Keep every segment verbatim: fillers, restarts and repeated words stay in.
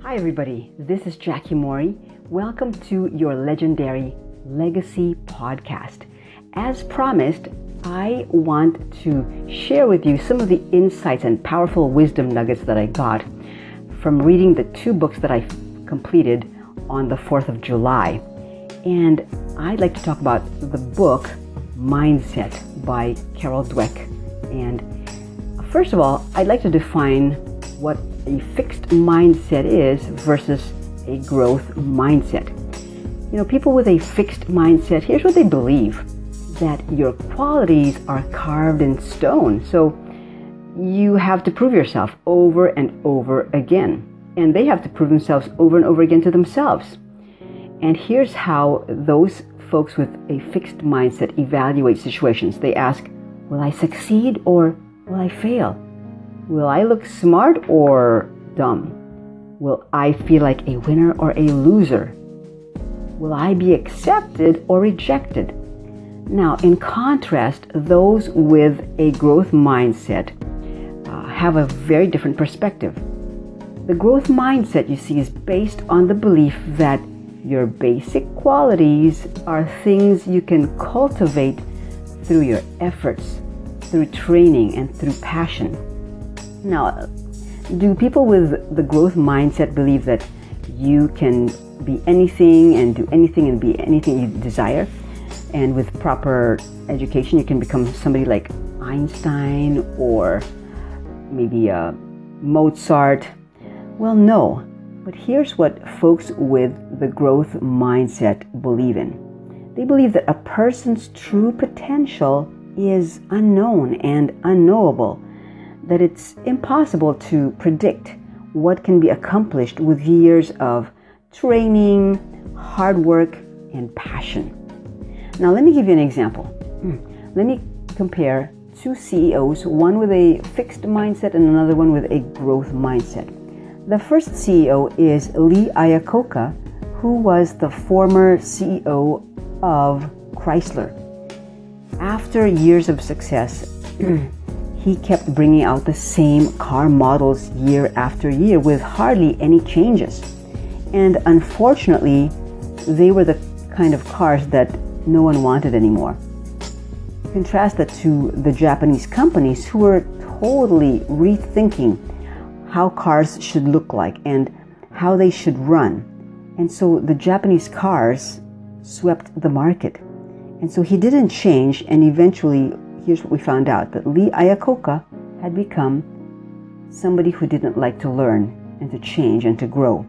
Hi everybody, this is Jackie Mori. Welcome to your Legendary Legacy podcast. As promised, I want to share with you some of the insights and powerful wisdom nuggets that I got from reading the two books that I completed on the fourth of July. And I'd like to talk about the book Mindset by Carol Dweck. And first of all, I'd like to define what a fixed mindset is versus a growth mindset. You know, people with a fixed mindset, here's what they believe: that your qualities are carved in stone. So you have to prove yourself over and over again. And they have to prove themselves over and over again to themselves. And here's how those folks with a fixed mindset evaluate situations. They ask, will I succeed or will I fail? Will I look smart or dumb? Will I feel like a winner or a loser? Will I be accepted or rejected? Now, in contrast, those with a growth mindset uh, have a very different perspective. The growth mindset, you see, is based on the belief that your basic qualities are things you can cultivate through your efforts, through training, and through passion. Now, do people with the growth mindset believe that you can be anything and do anything and be anything you desire? And with proper education, you can become somebody like Einstein or maybe uh, Mozart? Well, no. But here's what folks with the growth mindset believe in. They believe that a person's true potential is unknown and unknowable, that it's impossible to predict what can be accomplished with years of training, hard work, and passion. Now, let me give you an example. Let me compare two C E Os, one with a fixed mindset and another one with a growth mindset. The first C E O is Lee Iacocca, who was the former C E O of Chrysler. After years of success, he kept bringing out the same car models year after year with hardly any changes. And unfortunately, they were the kind of cars that no one wanted anymore. Contrast that to the Japanese companies who were totally rethinking how cars should look like and how they should run. And so the Japanese cars swept the market. And so he didn't change, and eventually, here's what we found out, that Lee Iacocca had become somebody who didn't like to learn and to change and to grow.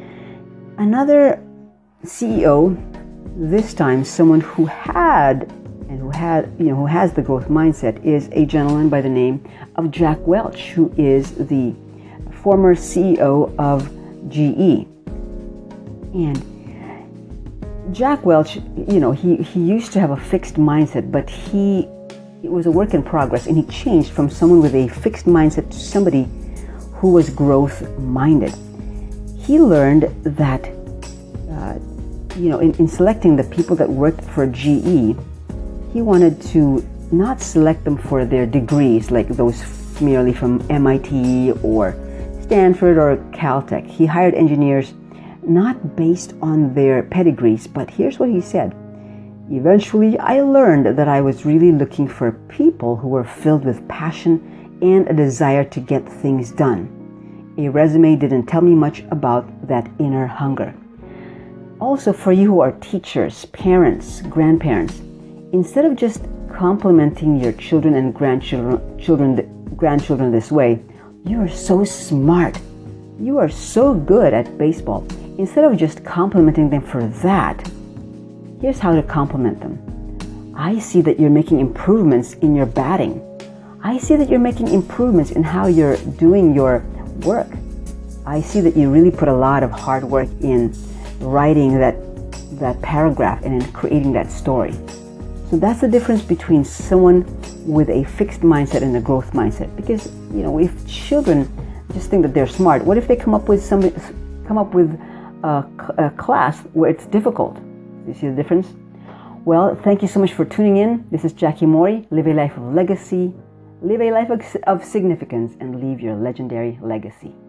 Another C E O, this time someone who had and who had, you know, who has the growth mindset, is a gentleman by the name of Jack Welch, who is the former C E O of G E. And Jack Welch, you know, he, he used to have a fixed mindset, but he it was a work in progress, and he changed from someone with a fixed mindset to somebody who was growth minded. He learned that, uh, you know, in, in selecting the people that worked for G E, he wanted to not select them for their degrees, like those merely from M I T or Stanford or Caltech. He hired engineers not based on their pedigrees, but here's what he said. Eventually, I learned that I was really looking for people who were filled with passion and a desire to get things done. A resume didn't tell me much about that inner hunger. Also, for you who are teachers, parents, grandparents, instead of just complimenting your children and grandchildren, children, grandchildren this way, you are so smart. You are so good at baseball. Instead of just complimenting them for that, here's how to compliment them. I see that you're making improvements in your batting. I see that you're making improvements in how you're doing your work. I see that you really put a lot of hard work in writing that, that paragraph and in creating that story. So that's the difference between someone with a fixed mindset and a growth mindset. Because, you know, if children just think that they're smart, what if they come up with some, come up with a, a class where it's difficult? You see the difference? Well, thank you so much for tuning in. This is Jackie Mori. Live a life of legacy, live a life of, of significance, and leave your legendary legacy.